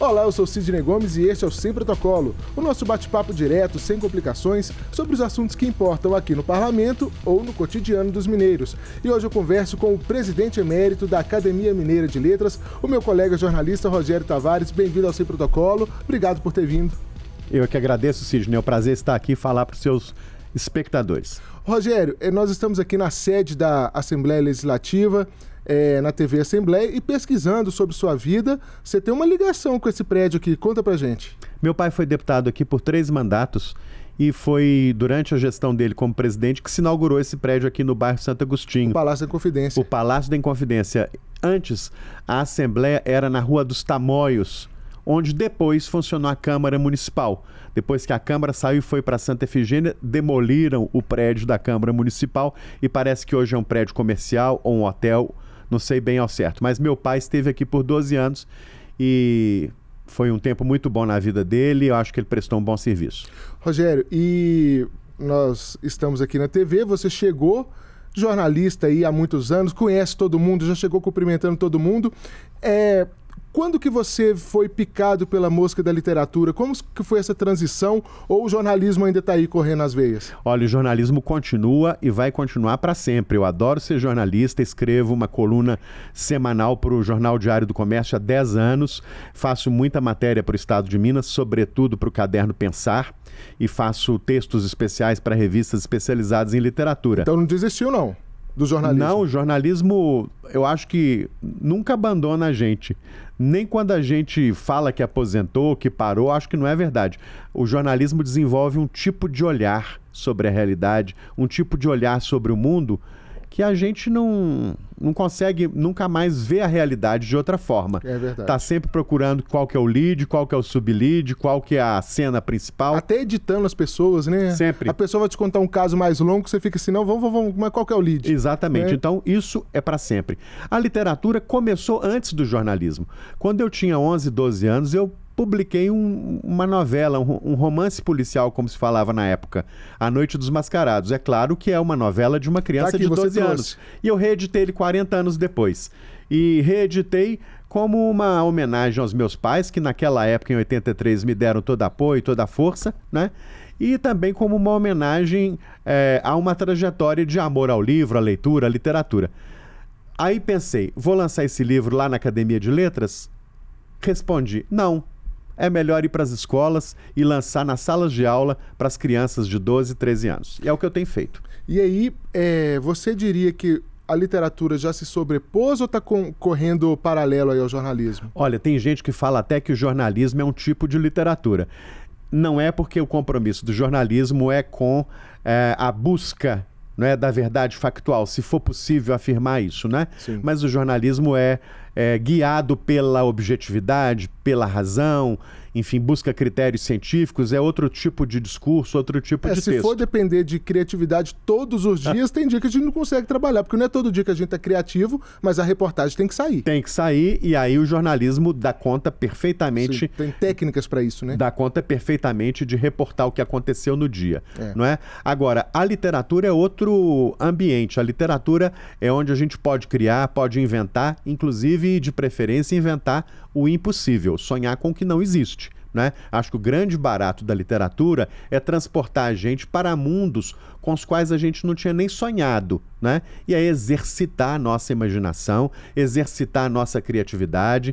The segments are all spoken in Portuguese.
Olá, eu sou Sidney Gomes e este é o Sem Protocolo, o nosso bate-papo direto, sem complicações, sobre os assuntos que importam aqui no Parlamento ou no cotidiano dos mineiros. E hoje eu converso com o presidente emérito da Academia Mineira de Letras, o meu colega jornalista Rogério Tavares. Bem-vindo ao Sem Protocolo, obrigado por ter vindo. Eu que agradeço, Sidney, é um prazer estar aqui e falar para os seus espectadores. Rogério, nós estamos aqui na sede da Assembleia Legislativa, na TV Assembleia, e pesquisando sobre sua vida, você tem uma ligação com esse prédio aqui, conta pra gente. Meu pai foi deputado aqui por 3 mandatos e foi durante a gestão dele como presidente que se inaugurou esse prédio aqui no bairro Santo Agostinho. O Palácio da Inconfidência. O Palácio da Inconfidência. Antes, a Assembleia era na Rua dos Tamoios, onde depois funcionou a Câmara Municipal. Depois que a Câmara saiu e foi para Santa Efigênia, demoliram o prédio da Câmara Municipal e parece que hoje é um prédio comercial ou um hotel, não sei bem ao certo. Mas meu pai esteve aqui por 12 anos e foi um tempo muito bom na vida dele, eu acho que ele prestou um bom serviço. Rogério, e nós estamos aqui na TV, você chegou jornalista aí há muitos anos, conhece todo mundo, já chegou cumprimentando todo mundo. Quando que você foi picado pela mosca da literatura? Como que foi essa transição? Ou o jornalismo ainda está aí correndo as veias? Olha, o jornalismo continua e vai continuar para sempre. Eu adoro ser jornalista, escrevo uma coluna semanal para o Jornal Diário do Comércio há 10 anos, faço muita matéria para o Estado de Minas, sobretudo para o Caderno Pensar, e faço textos especiais para revistas especializadas em literatura. Então não desistiu, não? Do jornalismo? Não, o jornalismo, eu acho que nunca abandona a gente. Nem quando a gente fala que aposentou, que parou, acho que não é verdade. O jornalismo desenvolve um tipo de olhar sobre a realidade, um tipo de olhar sobre o mundo que a gente não consegue nunca mais ver a realidade de outra forma. É verdade. Tá sempre procurando qual que é o lead, qual que é o sub-lead, qual que é a cena principal. Até editando as pessoas, né? Sempre. A pessoa vai te contar um caso mais longo, você fica assim, não, vamos, mas qual que é o lead? Exatamente. Então, isso é para sempre. A literatura começou antes do jornalismo. Quando eu tinha 11, 12 anos, eu publiquei uma novela, um romance policial, como se falava na época, A Noite dos Mascarados. É claro que é uma novela de uma criança de 12 anos. E eu reeditei ele 40 anos depois. E reeditei como uma homenagem aos meus pais, que naquela época, em 83, me deram todo apoio, toda a força, né? E também como uma homenagem a uma trajetória de amor ao livro, à leitura, à literatura. Aí pensei, vou lançar esse livro lá na Academia de Letras? Respondi, não. É melhor ir para as escolas e lançar nas salas de aula para as crianças de 12, 13 anos. E é o que eu tenho feito. E aí, você diria que a literatura já se sobrepôs ou está correndo paralelo aí ao jornalismo? Olha, tem gente que fala até que o jornalismo é um tipo de literatura. Não é porque o compromisso do jornalismo é com a busca, né, da verdade factual, se for possível afirmar isso, né? Sim. Mas o jornalismo é guiado pela objetividade, pela razão, enfim, busca critérios científicos, é outro tipo de discurso, outro tipo de texto. Se for depender de criatividade todos os dias, tem dia que a gente não consegue trabalhar, porque não é todo dia que a gente é criativo, mas a reportagem tem que sair. Tem que sair, e aí o jornalismo dá conta perfeitamente... Sim, tem técnicas para isso, né? Dá conta perfeitamente de reportar o que aconteceu no dia, não é? Agora, a literatura é outro ambiente. A literatura é onde a gente pode criar, pode inventar, inclusive, de preferência, inventar o impossível, sonhar com o que não existe. Né? Acho que o grande barato da literatura é transportar a gente para mundos com os quais a gente não tinha nem sonhado, né? E é exercitar a nossa imaginação, exercitar a nossa criatividade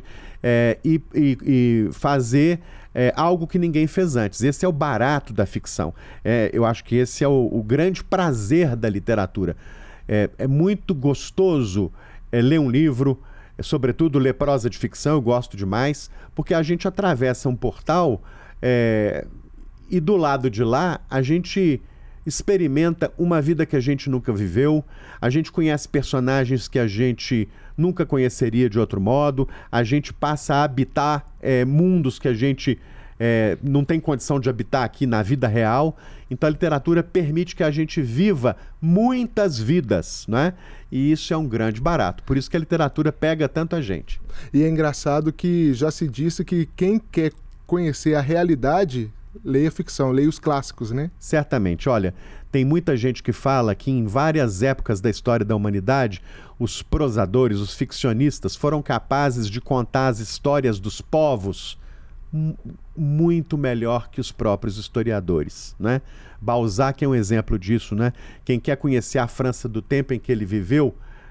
e fazer algo que ninguém fez antes. Esse é o barato da ficção. Eu acho que esse é o grande prazer da literatura. É muito gostoso ler um livro, sobretudo ler prosa de ficção, eu gosto demais, porque a gente atravessa um portal e do lado de lá a gente experimenta uma vida que a gente nunca viveu, a gente conhece personagens que a gente nunca conheceria de outro modo, a gente passa a habitar mundos que a gente não tem condição de habitar aqui na vida real. Então a literatura permite que a gente viva muitas vidas, né? E isso é um grande barato. Por isso que a literatura pega tanto a gente. E é engraçado que já se disse que quem quer conhecer a realidade, leia ficção, leia os clássicos, né? Certamente. Olha, tem muita gente que fala que em várias épocas da história da humanidade, os prosadores, os ficcionistas foram capazes de contar as histórias dos povos muito melhor que os próprios historiadores, né? Balzac é um exemplo disso, né? Quem quer conhecer a França do tempo em que ele viveu,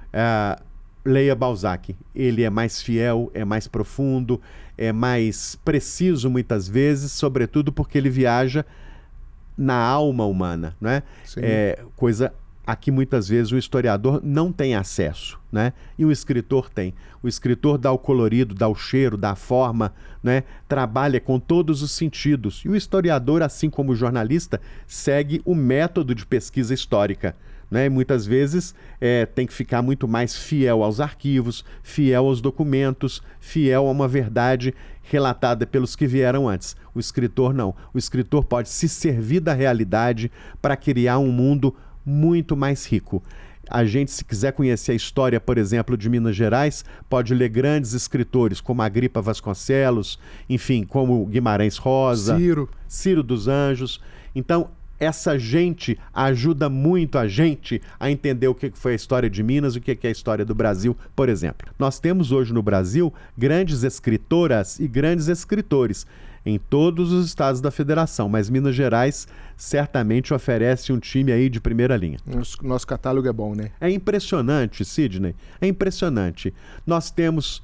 leia Balzac. Ele é mais fiel, é mais profundo, é mais preciso muitas vezes, sobretudo porque ele viaja na alma humana, né? Coisa a que muitas vezes o historiador não tem acesso, né? E o escritor tem. O escritor dá o colorido, dá o cheiro, dá a forma, né? Trabalha com todos os sentidos. E o historiador, assim como o jornalista, segue o método de pesquisa histórica, né? Muitas vezes tem que ficar muito mais fiel aos arquivos, fiel aos documentos, fiel a uma verdade relatada pelos que vieram antes. O escritor não. O escritor pode se servir da realidade para criar um mundo muito mais rico. A gente, se quiser conhecer a história, por exemplo, de Minas Gerais, pode ler grandes escritores como Agripa Vasconcelos, enfim, como Guimarães Rosa, Ciro dos Anjos. Então, essa gente ajuda muito a gente a entender o que foi a história de Minas e o que é a história do Brasil, por exemplo. Nós temos hoje no Brasil grandes escritoras e grandes escritores em todos os estados da federação, mas Minas Gerais certamente oferece um time aí de primeira linha. Nosso catálogo é bom, né? É impressionante, Sidney, é impressionante. Nós temos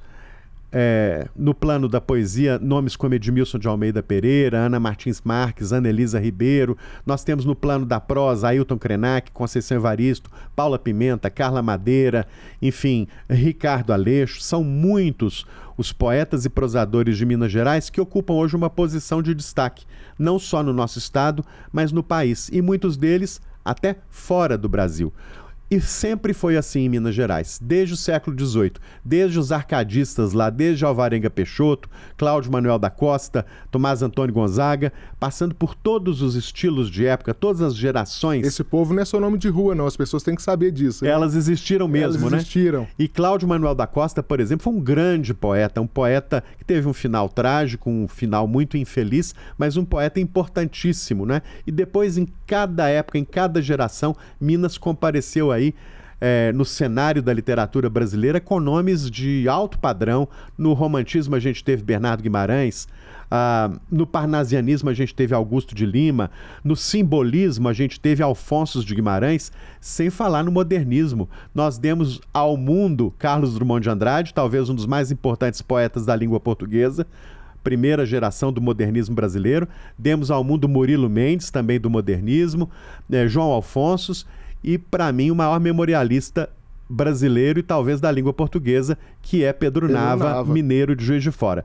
no plano da poesia nomes como Edmilson de Almeida Pereira, Ana Martins Marques, Ana Elisa Ribeiro. Nós temos no plano da prosa Ailton Krenak, Conceição Evaristo, Paula Pimenta, Carla Madeira, enfim, Ricardo Aleixo. São muitos os poetas e prosadores de Minas Gerais que ocupam hoje uma posição de destaque, não só no nosso estado, mas no país, e muitos deles até fora do Brasil. E sempre foi assim em Minas Gerais, desde o século XVIII, desde os arcadistas lá, desde Alvarenga Peixoto, Cláudio Manuel da Costa, Tomás Antônio Gonzaga, passando por todos os estilos de época, todas as gerações. Esse povo não é só nome de rua, não, as pessoas têm que saber disso. Né? Elas existiram mesmo, Elas existiram. Né? E Cláudio Manuel da Costa, por exemplo, foi um grande poeta, um poeta que teve um final trágico, um final muito infeliz, mas um poeta importantíssimo, né? E depois, em cada época, em cada geração, Minas compareceu aí no cenário da literatura brasileira com nomes de alto padrão. No romantismo a gente teve Bernardo Guimarães, no parnasianismo a gente teve Augusto de Lima, no simbolismo a gente teve Alfonso de Guimarães, sem falar no modernismo. Nós demos ao mundo Carlos Drummond de Andrade, talvez um dos mais importantes poetas da língua portuguesa, primeira geração do modernismo brasileiro. Demos ao mundo Murilo Mendes, também do modernismo, João Alfonso, e, para mim, o maior memorialista brasileiro e talvez da língua portuguesa, que é Pedro Nava, mineiro de Juiz de Fora.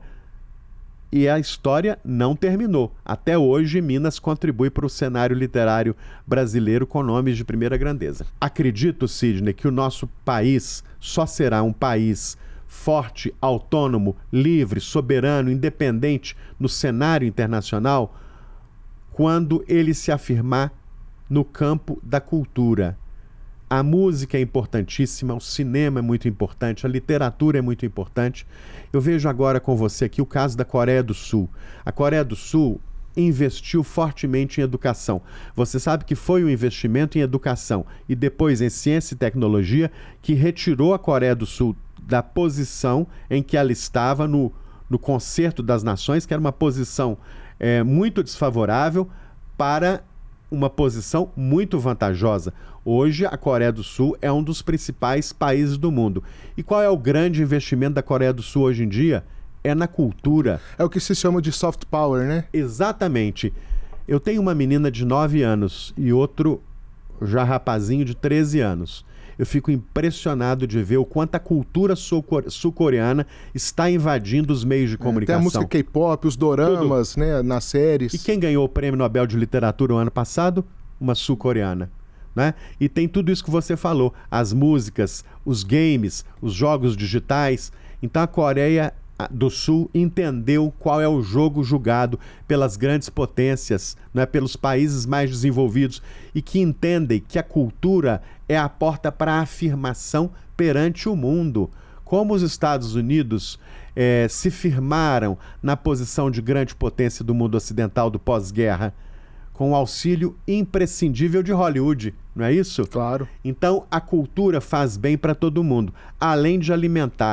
E a história não terminou. Até hoje, Minas contribui para o cenário literário brasileiro com nomes de primeira grandeza. Acredito, Sidney, que o nosso país só será um país forte, autônomo, livre, soberano, independente no cenário internacional quando ele se afirmar no campo da cultura. A música é importantíssima, o cinema é muito importante, a literatura é muito importante. Eu vejo agora com você aqui o caso da Coreia do Sul. A Coreia do Sul investiu fortemente em educação. Você sabe que foi um investimento em educação e depois em ciência e tecnologia que retirou a Coreia do Sul da posição em que ela estava no Concerto das Nações, que era uma posição muito desfavorável, para uma posição muito vantajosa. Hoje, a Coreia do Sul é um dos principais países do mundo. E qual é o grande investimento da Coreia do Sul hoje em dia? É na cultura. É o que se chama de soft power, né? Exatamente. Eu tenho uma menina de 9 anos e outro já rapazinho de 13 anos. Eu fico impressionado de ver o quanto a cultura sul-coreana está invadindo os meios de comunicação. Tem a música K-pop, os doramas, né, nas séries. E quem ganhou o Prêmio Nobel de Literatura o ano passado? Uma sul-coreana. Né? E tem tudo isso que você falou, as músicas, os games, os jogos digitais. Então a Coreia do Sul entendeu qual é o jogo jogado pelas grandes potências, né, pelos países mais desenvolvidos, e que entendem que a cultura é a porta para a afirmação perante o mundo. Como os Estados Unidos se firmaram na posição de grande potência do mundo ocidental do pós-guerra, com o auxílio imprescindível de Hollywood, não é isso? Claro. Então a cultura faz bem para todo mundo, além de alimentar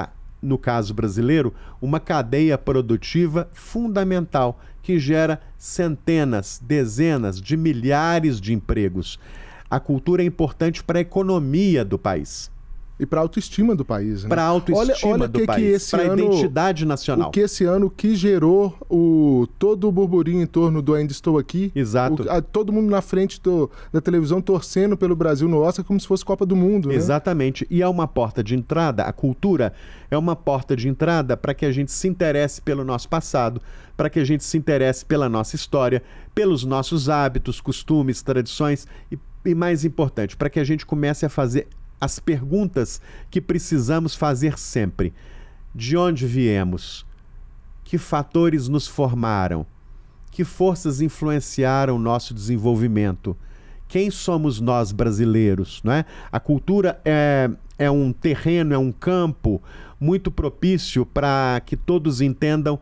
no caso brasileiro, uma cadeia produtiva fundamental que gera centenas, dezenas de milhares de empregos. A cultura é importante para a economia do país. E para a autoestima do país, né? Para a autoestima do país, para a identidade nacional. O que esse ano que gerou todo o burburinho em torno do Ainda Estou Aqui. Exato. Todo mundo na frente da televisão torcendo pelo Brasil no Oscar como se fosse Copa do Mundo, né? Exatamente. E é uma porta de entrada, a cultura é uma porta de entrada para que a gente se interesse pelo nosso passado, para que a gente se interesse pela nossa história, pelos nossos hábitos, costumes, tradições e mais importante, para que a gente comece a fazer as perguntas que precisamos fazer sempre. De onde viemos? Que fatores nos formaram? Que forças influenciaram o nosso desenvolvimento? Quem somos nós brasileiros? Não é? A cultura é um terreno, é um campo muito propício para que todos entendam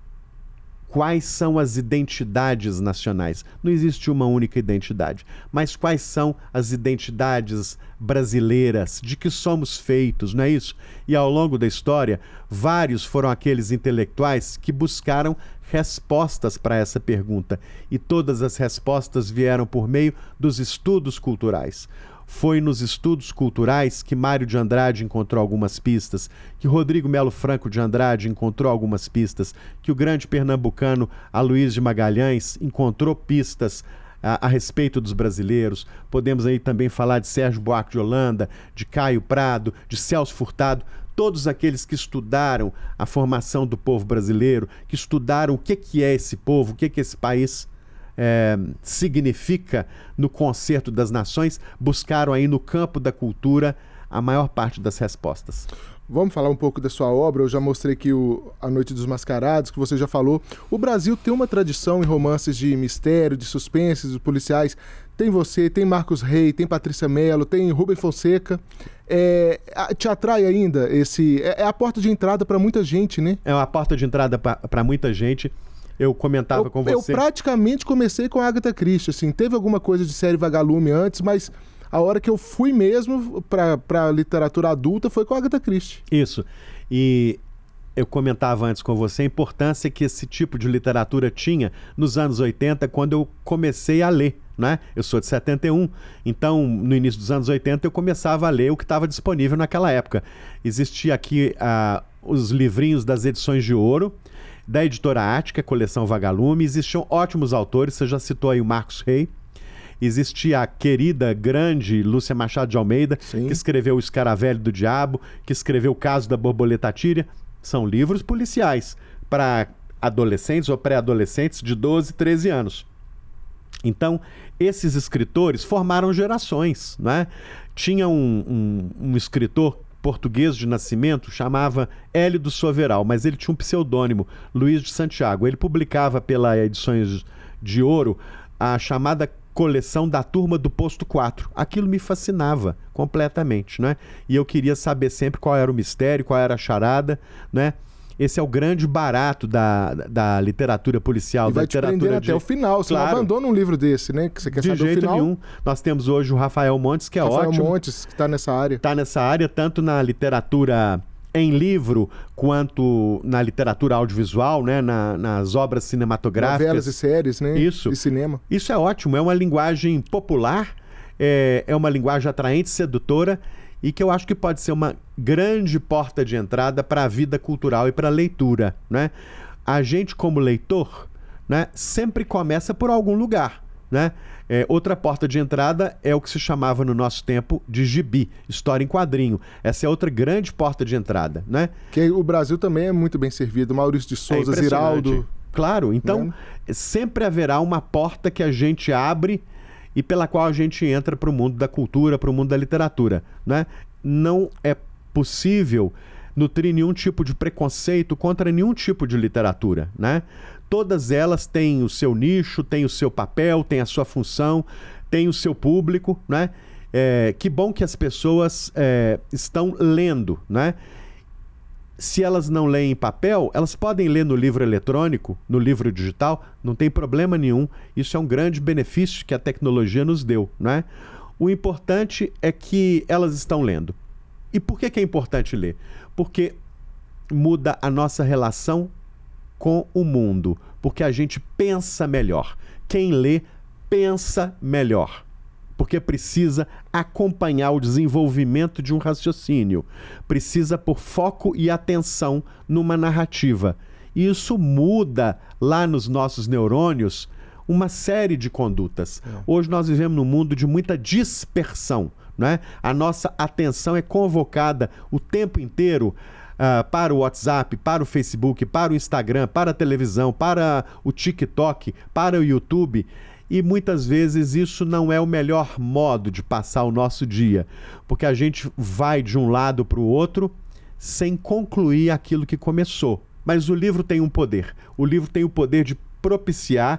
quais são as identidades nacionais. Não existe uma única identidade, mas quais são as identidades brasileiras, de que somos feitos, não é isso? E ao longo da história, vários foram aqueles intelectuais que buscaram respostas para essa pergunta, e todas as respostas vieram por meio dos estudos culturais. Foi nos estudos culturais que Mário de Andrade encontrou algumas pistas, que Rodrigo Melo Franco de Andrade encontrou algumas pistas, que o grande pernambucano Aloysio de Magalhães encontrou pistas a respeito dos brasileiros. Podemos aí também falar de Sérgio Buarque de Holanda, de Caio Prado, de Celso Furtado, todos aqueles que estudaram a formação do povo brasileiro, que estudaram o que é esse povo, o que esse país significa no concerto das nações, buscaram aí no campo da cultura a maior parte das respostas. Vamos falar um pouco da sua obra. Eu já mostrei aqui A Noite dos Mascarados, que você já falou. O Brasil tem uma tradição em romances de mistério, de suspense, de policiais. Tem você, tem Marcos Rey, tem Patrícia Mello, tem Rubem Fonseca. Te atrai ainda esse... É a porta de entrada para muita gente, né? É uma porta de entrada para muita gente. Eu comentava com você... Eu praticamente comecei com a Agatha Christie, assim. Teve alguma coisa de série Vagalume antes, mas a hora que eu fui mesmo para literatura adulta foi com a Agatha Christie. Isso. E eu comentava antes com você a importância que esse tipo de literatura tinha nos anos 80, quando eu comecei a ler, né? Eu sou de 71, então no início dos anos 80 eu começava a ler o que estava disponível naquela época. Existia aqui os livrinhos das edições de ouro, da editora Ática, coleção Vagalume. Existiam ótimos autores, você já citou aí o Marcos Rey. Existia a querida, grande Lúcia Machado de Almeida, Sim. que escreveu O Escaravelho do Diabo, que escreveu O Caso da Borboleta Tíria. São livros policiais para adolescentes ou pré-adolescentes de 12, 13 anos. Então, esses escritores formaram gerações, né? Tinha um escritor português de nascimento, chamava Hélio do Soveral, mas ele tinha um pseudônimo, Luiz de Santiago. Ele publicava pela Edições de Ouro a chamada coleção da Turma do Posto 4. Aquilo me fascinava completamente, né? E eu queria saber sempre qual era o mistério, qual era a charada, né? Esse é o grande barato da literatura policial, e vai da literatura te prender até o final. Você Claro. não abandona um livro desse, né? Que você quer De saber o jeito final. nenhum. Nós temos hoje o Rafael Montes, que é Rafael ótimo. Montes, que está nessa área. Está nessa área, tanto na literatura em livro, quanto na literatura audiovisual, né? nas obras cinematográficas. Novelas e séries, né? Isso. E cinema. Isso é ótimo, é uma linguagem popular, é uma linguagem atraente, sedutora, e que eu acho que pode ser uma grande porta de entrada para a vida cultural e para a leitura, né? A gente, como leitor, né, sempre começa por algum lugar, né? Outra porta de entrada é o que se chamava no nosso tempo de gibi, história em quadrinho. Essa é outra grande porta de entrada, né? Que o Brasil também é muito bem servido. Maurício de Souza, impressionante. Ziraldo. Claro, então sempre haverá uma porta que a gente abre e pela qual a gente entra para o mundo da cultura, para o mundo da literatura, né? Não é possível nutrir nenhum tipo de preconceito contra nenhum tipo de literatura, né? Todas elas têm o seu nicho, têm o seu papel, têm a sua função, têm o seu público, né? Que bom que as pessoas estão lendo, né? Se elas não leem em papel, elas podem ler no livro eletrônico, no livro digital, não tem problema nenhum. Isso é um grande benefício que a tecnologia nos deu, né? O importante é que elas estão lendo. E por que é importante ler? Porque muda a nossa relação com o mundo, porque a gente pensa melhor. Quem lê, pensa melhor, porque precisa acompanhar o desenvolvimento de um raciocínio, precisa pôr foco e atenção numa narrativa. E isso muda lá nos nossos neurônios uma série de condutas. Hoje nós vivemos num mundo de muita dispersão, né? A nossa atenção é convocada o tempo inteiro para o WhatsApp, para o Facebook, para o Instagram, para a televisão, para o TikTok, para o YouTube. E muitas vezes isso não é o melhor modo de passar o nosso dia, porque a gente vai de um lado para o outro sem concluir aquilo que começou. Mas o livro tem um poder. O livro tem o poder de propiciar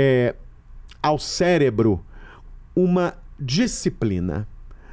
ao cérebro uma disciplina,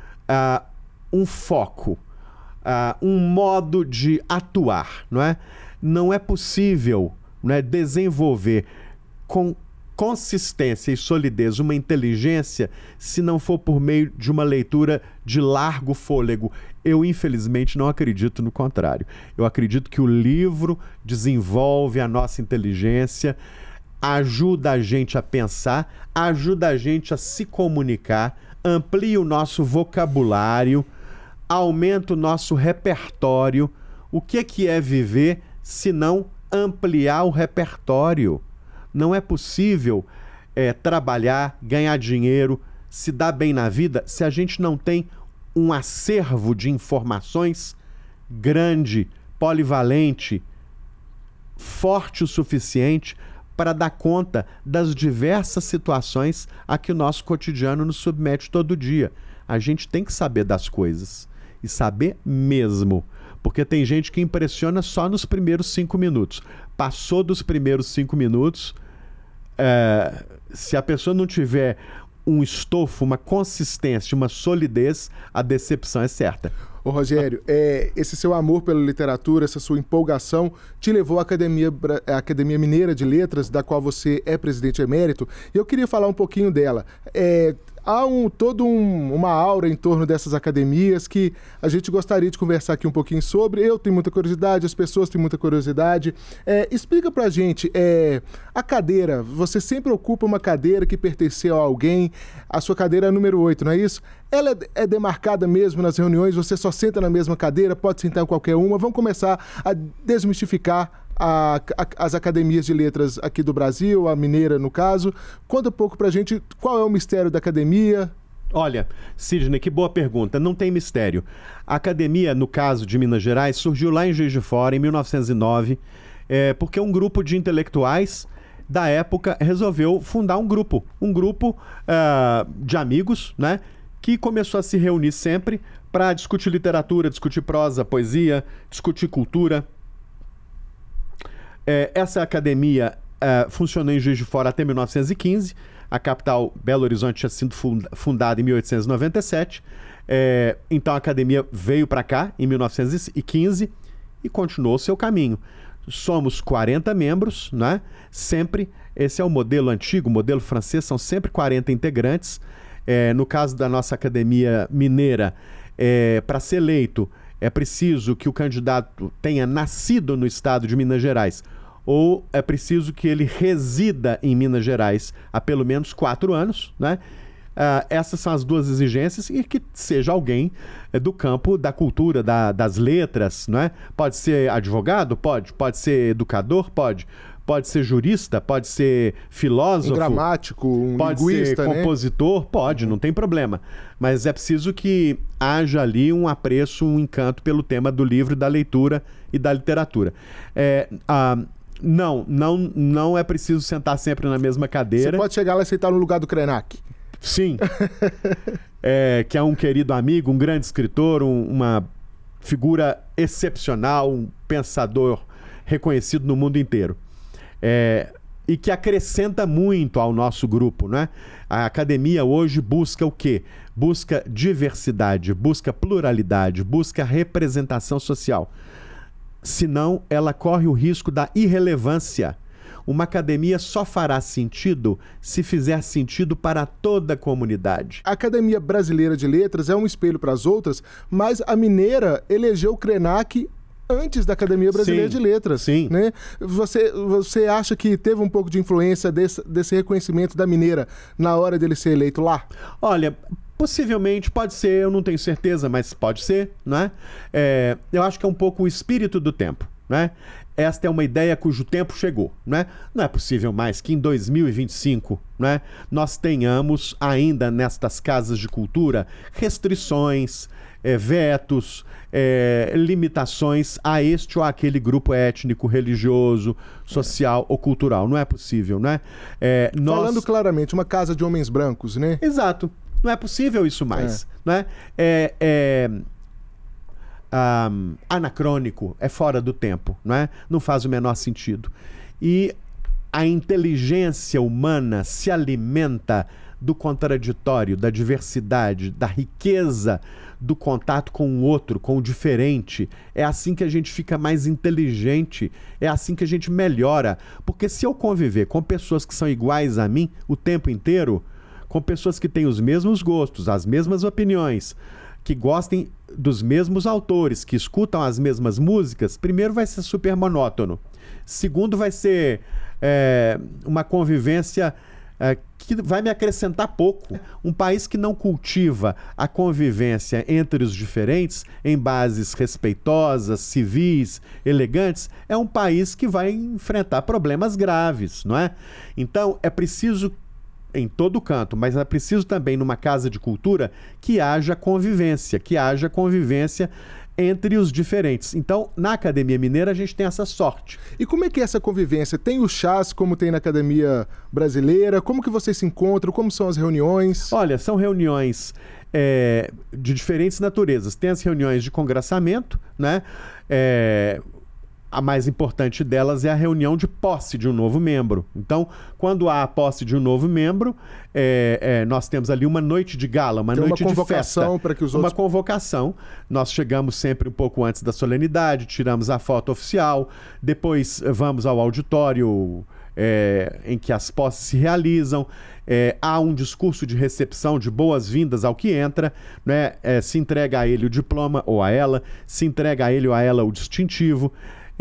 um foco, um modo de atuar, não é? Não é possível, não é, desenvolver com consistência e solidez uma inteligência se não for por meio de uma leitura de largo fôlego. Eu, infelizmente, não acredito no contrário. Eu acredito que o livro desenvolve a nossa inteligência, ajuda a gente a pensar, ajuda a gente a se comunicar, amplia o nosso vocabulário, aumenta o nosso repertório. O que é viver se não ampliar o repertório? Não é possível trabalhar, ganhar dinheiro, se dar bem na vida, se a gente não tem um acervo de informações grande, polivalente, forte o suficiente para dar conta das diversas situações a que o nosso cotidiano nos submete todo dia. A gente tem que saber das coisas, e saber mesmo, porque tem gente que impressiona só nos primeiros 5 minutos. Passou dos primeiros 5 minutos, se a pessoa não tiver um estofo, uma consistência, uma solidez, a decepção é certa. Ô Rogério, esse seu amor pela literatura, essa sua empolgação te levou à Academia Mineira de Letras, da qual você é presidente emérito, e eu queria falar um pouquinho dela. Há toda uma aura em torno dessas academias que a gente gostaria de conversar aqui um pouquinho sobre. Eu tenho muita curiosidade, as pessoas têm muita curiosidade. Explica pra gente, a cadeira, você sempre ocupa uma cadeira que pertenceu a alguém, a sua cadeira é a número 8, não é isso? Ela é demarcada mesmo nas reuniões, você só senta na mesma cadeira, pode sentar em qualquer uma. Vamos começar a desmistificar as academias de letras aqui do Brasil, a mineira no caso. Conta um pouco pra gente qual é o mistério da academia. Olha, Sidney, que boa pergunta. Não tem mistério. A academia, no caso de Minas Gerais, surgiu lá em Juiz de Fora, em 1909, porque um grupo de intelectuais da época resolveu fundar um grupo de amigos, né, que começou a se reunir sempre para discutir literatura, discutir prosa, poesia, discutir cultura. Essa academia funcionou em Juiz de Fora até 1915. A capital, Belo Horizonte, tinha sido fundada em 1897. Então a academia veio para cá em 1915 e continuou o seu caminho. Somos 40 membros, né? Sempre, esse é o modelo antigo, o modelo francês, são sempre 40 integrantes. No caso da nossa academia mineira, para ser eleito, é preciso que o candidato tenha nascido no estado de Minas Gerais, ou é preciso que ele resida em Minas Gerais há pelo menos 4 anos, né? Essas são as duas exigências, e que seja alguém do campo da cultura, das letras, né? Pode ser advogado? Pode ser educador? Pode ser jurista? Pode ser filósofo? Um gramático, pode linguista, ser compositor? Né? Pode, não tem problema. Mas é preciso que haja ali um apreço, um encanto pelo tema do livro, da leitura e da literatura. Não é preciso sentar sempre na mesma cadeira. Você pode chegar lá e sentar no lugar do Krenak. Sim. Que é um querido amigo, um grande escritor, uma figura excepcional, um pensador reconhecido no mundo inteiro. E que acrescenta muito ao nosso grupo, né? A academia hoje busca o quê? Busca diversidade, busca pluralidade, busca representação social. Senão, ela corre o risco da irrelevância. Uma academia só fará sentido se fizer sentido para toda a comunidade. A Academia Brasileira de Letras é um espelho para as outras, mas a mineira elegeu o Krenak antes da Academia Brasileira de Letras. Sim. Né? Você acha que teve um pouco de influência desse reconhecimento da Mineira na hora dele ser eleito lá? Olha, possivelmente, pode ser, eu não tenho certeza, mas pode ser, né? Eu acho que é um pouco o espírito do tempo, né? Esta é uma ideia cujo tempo chegou, né? Não é possível mais que em 2025, né, nós tenhamos ainda nestas casas de cultura restrições, vetos, limitações a este ou aquele grupo étnico, religioso, social ou cultural. Não é possível, né? Falando claramente, uma casa de homens brancos, né? Exato. Não é possível isso mais, né? Anacrônico, é fora do tempo, não é? Não faz o menor sentido. E a inteligência humana se alimenta do contraditório, da diversidade, da riqueza do contato com o outro, com o diferente. É assim que a gente fica mais inteligente, é assim que a gente melhora. Porque se eu conviver com pessoas que são iguais a mim o tempo inteiro, com pessoas que têm os mesmos gostos, as mesmas opiniões, que gostem dos mesmos autores, que escutam as mesmas músicas, primeiro vai ser super monótono. Segundo, vai ser uma convivência que vai me acrescentar pouco. Um país que não cultiva a convivência entre os diferentes em bases respeitosas, civis, elegantes, é um país que vai enfrentar problemas graves, não é? Então, é preciso em todo canto, mas é preciso também numa casa de cultura que haja convivência entre os diferentes. Então, na Academia Mineira, a gente tem essa sorte. E como é que é essa convivência? Tem os chás, como tem na Academia Brasileira? Como que vocês se encontram? Como são as reuniões? Olha, são reuniões de diferentes naturezas. Tem as reuniões de congressamento, né? A mais importante delas é a reunião de posse de um novo membro. Então, quando há a posse de um novo membro, nós temos ali uma noite de gala, uma noite de festa. Para que os outros... Uma convocação. Nós chegamos sempre um pouco antes da solenidade, tiramos a foto oficial, depois vamos ao auditório em que as posses se realizam. Há um discurso de recepção, de boas-vindas ao que entra, né? Se entrega a ele o diploma ou a ela, se entrega a ele ou a ela o distintivo.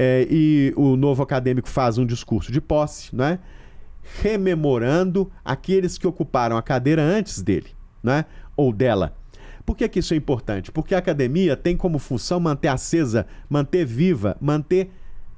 E o novo acadêmico faz um discurso de posse, né? Rememorando aqueles que ocuparam a cadeira antes dele, né? Ou dela. Por que que isso é importante? Porque a academia tem como função manter acesa, manter viva, manter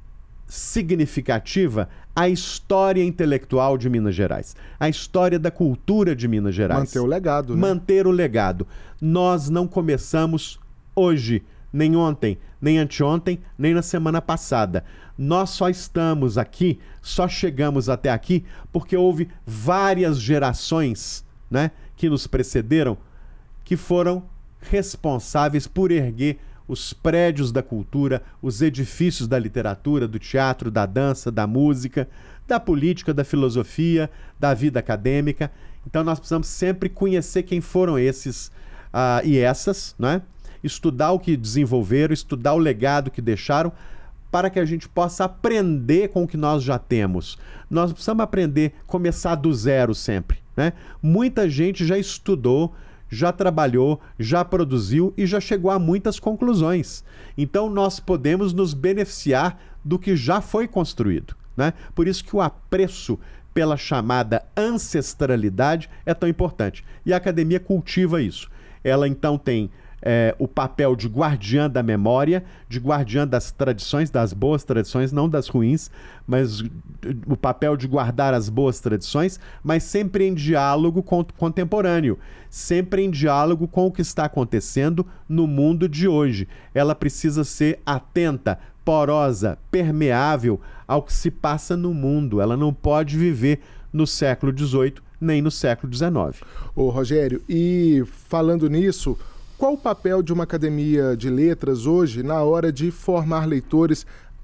significativa a história intelectual de Minas Gerais, a história da cultura de Minas Gerais. Manter o legado, né? Manter o legado. Nós não começamos hoje, nem ontem, nem anteontem, nem na semana passada. Nós só estamos aqui, só chegamos até aqui, porque houve várias gerações, né, que nos precederam, que foram responsáveis por erguer os prédios da cultura, os edifícios da literatura, do teatro, da dança, da música, da política, da filosofia, da vida acadêmica. Então nós precisamos sempre conhecer quem foram esses e essas, né? Estudar o que desenvolveram, estudar o legado que deixaram, para que a gente possa aprender com o que nós já temos. Nós precisamos aprender, começar do zero sempre, né? Muita gente já estudou, já trabalhou, já produziu e já chegou a muitas conclusões. Então nós podemos nos beneficiar do que já foi construído, né? Por isso que o apreço pela chamada ancestralidade é tão importante. E a academia cultiva isso. Ela então tem o papel de guardiã da memória, de guardiã das tradições, das boas tradições, não das ruins, mas o papel de guardar as boas tradições, mas sempre em diálogo com o contemporâneo, sempre em diálogo com o que está acontecendo no mundo de hoje. Ela precisa ser atenta, porosa, permeável ao que se passa no mundo. Ela não pode viver no século XVIII nem no século XIX. Ô Rogério, e falando nisso, qual o papel de uma academia de letras hoje na hora de formar leitores?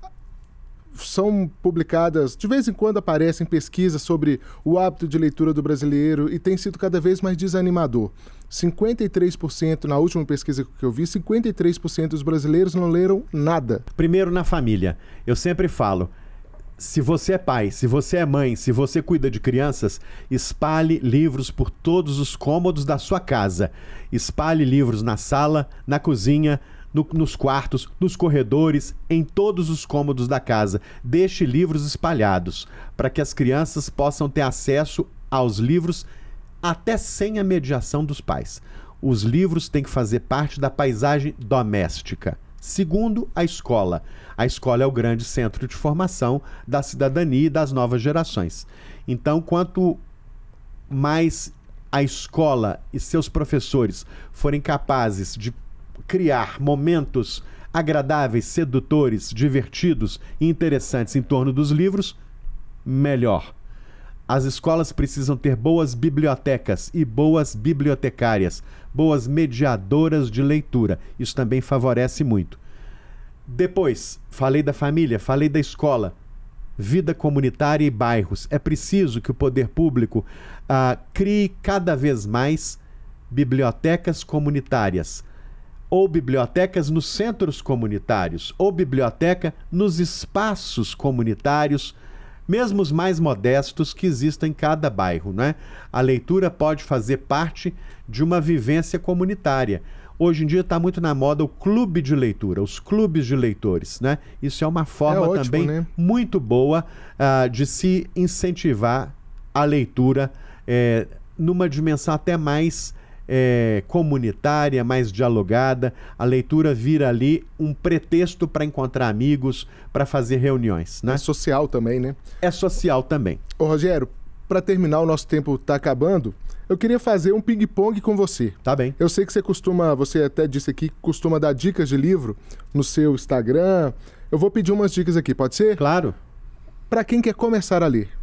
São publicadas, de vez em quando aparecem pesquisas sobre o hábito de leitura do brasileiro e tem sido cada vez mais desanimador. 53%, na última pesquisa que eu vi, 53% dos brasileiros não leram nada. Primeiro na família. Eu sempre falo, se você é pai, se você é mãe, se você cuida de crianças, espalhe livros por todos os cômodos da sua casa. Espalhe livros na sala, na cozinha, nos quartos, nos corredores, em todos os cômodos da casa. Deixe livros espalhados, para que as crianças possam ter acesso aos livros até sem a mediação dos pais. Os livros têm que fazer parte da paisagem doméstica. Segundo, a escola. A escola é o grande centro de formação da cidadania e das novas gerações. Então, quanto mais a escola e seus professores forem capazes de criar momentos agradáveis, sedutores, divertidos e interessantes em torno dos livros, melhor. As escolas precisam ter boas bibliotecas e boas bibliotecárias, boas mediadoras de leitura. Isso também favorece muito. Depois, falei da família, falei da escola. Vida comunitária e bairros. É preciso que o poder público crie cada vez mais bibliotecas comunitárias, ou bibliotecas nos centros comunitários, ou biblioteca nos espaços comunitários, mesmo os mais modestos que existem em cada bairro, né? A leitura pode fazer parte de uma vivência comunitária. Hoje em dia está muito na moda o clube de leitura, os clubes de leitores, né? Isso é uma forma ótimo, também, né? muito boa de se incentivar a leitura numa dimensão até mais comunitária, mais dialogada. A leitura vira ali um pretexto para encontrar amigos, para fazer reuniões, né? É social também, né? É social também. Ô, Rogério, para terminar, o nosso tempo está acabando. Eu queria fazer um ping-pong com você. Tá bem. Eu sei que você até disse aqui, costuma dar dicas de livro no seu Instagram. Eu vou pedir umas dicas aqui, pode ser? Claro. Para quem quer começar a ler.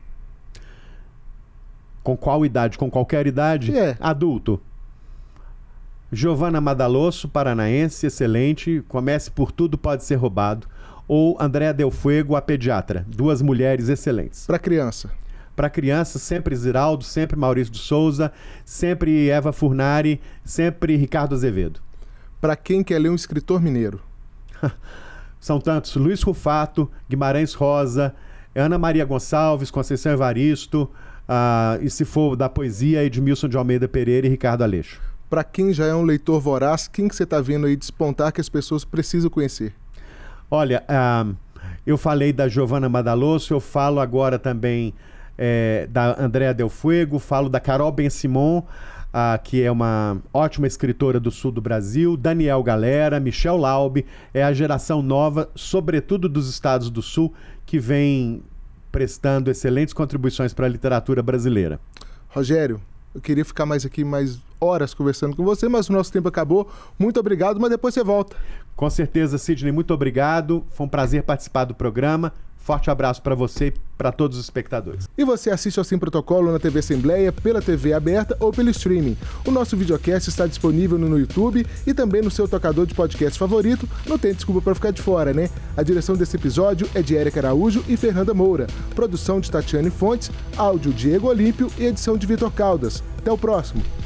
Com qual idade? Com qualquer idade? Adulto. Giovanna Madalosso, paranaense, excelente. Comece por Tudo Pode Ser Roubado. Ou Andréa Del Fuego, A Pediatra. Duas mulheres excelentes. Para criança. Para criança, sempre Ziraldo, sempre Maurício de Souza, sempre Eva Furnari, sempre Ricardo Azevedo. Para quem quer ler um escritor mineiro. São tantos: Luiz Rufato, Guimarães Rosa, Ana Maria Gonçalves, Conceição Evaristo, e se for da poesia, Edmilson de Almeida Pereira e Ricardo Aleixo. Para quem já é um leitor voraz, quem que você está vendo aí despontar que as pessoas precisam conhecer? Olha, eu falei da Giovanna Madalosso, eu falo agora também da Andréa Del Fuego, falo da Carol Ben-Simon, que é uma ótima escritora do sul do Brasil, Daniel Galera, Michel Laube, é a geração nova, sobretudo dos estados do sul, que vem prestando excelentes contribuições para a literatura brasileira. Rogério, eu queria ficar mais horas conversando com você, mas o nosso tempo acabou. Muito obrigado, mas depois você volta. Com certeza, Sidney, muito obrigado. Foi um prazer participar do programa. Forte abraço para você e para todos os espectadores. E você assiste ao Sem Protocolo na TV Assembleia, pela TV aberta ou pelo streaming. O nosso videocast está disponível no YouTube e também no seu tocador de podcast favorito. Não tem desculpa para ficar de fora, né? A direção desse episódio é de Érica Araújo e Fernanda Moura. Produção de Tatiane Fontes, áudio Diego Olímpio e edição de Vitor Caldas. Até o próximo.